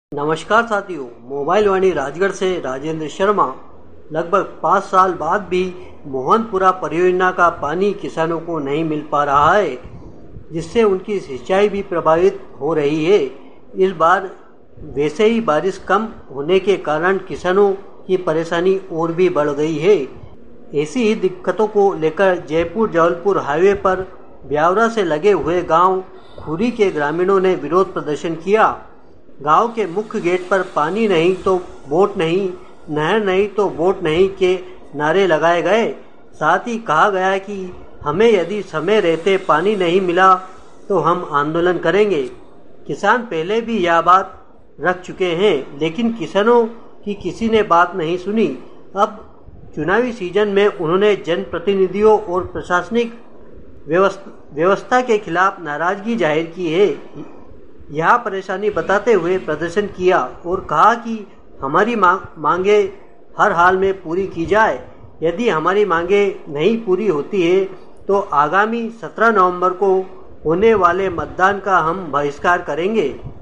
नमस्कार साथियों, मोबाइल वाणी राजगढ़ से राजेंद्र शर्मा। लगभग 5 साल बाद भी मोहनपुरा परियोजना का पानी किसानों को नहीं मिल पा रहा है, जिससे उनकी सिंचाई भी प्रभावित हो रही है। इस बार वैसे ही बारिश कम होने के कारण किसानों की परेशानी और भी बढ़ गई है। ऐसी ही दिक्कतों को लेकर जयपुर जबलपुर हाईवे पर ब्यावरा से लगे हुए गांव खुरी के ग्रामीणों ने विरोध प्रदर्शन किया। गांव के मुख्य गेट पर पानी नहीं तो वोट नहीं, नहर नहीं तो वोट नहीं के नारे लगाए गए। साथ ही कहा गया कि हमें यदि समय रहते पानी नहीं मिला तो हम आंदोलन करेंगे। किसान पहले भी यह बात रख चुके हैं, लेकिन किसानों की किसी ने बात नहीं सुनी। अब चुनावी सीजन में उन्होंने जनप्रतिनिधियों और प्रशासनिक व्यवस्था के खिलाफ नाराजगी जाहिर की है। यह परेशानी बताते हुए प्रदर्शन किया और कहा कि हमारी मांगे हर हाल में पूरी की जाए। यदि हमारी मांगे नहीं पूरी होती है तो आगामी 17 नवंबर को होने वाले मतदान का हम बहिष्कार करेंगे।